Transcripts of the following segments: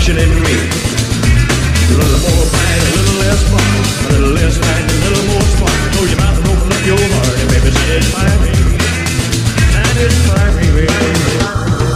satisfaction in me. A little more bang, a little less fun. A little less bang, a little more spark. Close your mouth and open up your heart and baby satisfy me. Satisfy me, baby.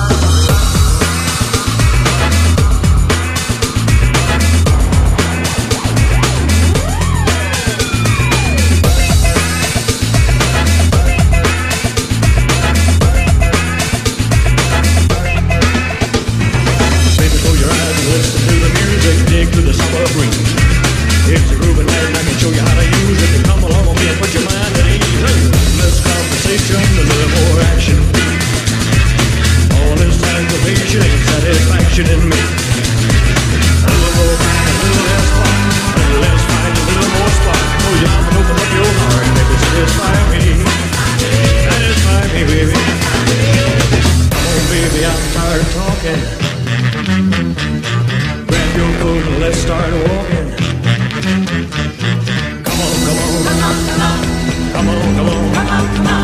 It's a grooving night and I can show you how to use it. And come along with me and put your mind at ease. Less conversation, a little more action. All this aggravation ain't satisfaction in me. A little more fight, a little less fun. A little less fight, a little more spark. Close your mouth and open up your heart and baby satisfy me. Satisfy me, baby. Come on, baby, I'm tired of talking. Grab your coat and let's start walking. Come on, come on, come on, come on, come on, come on, come on.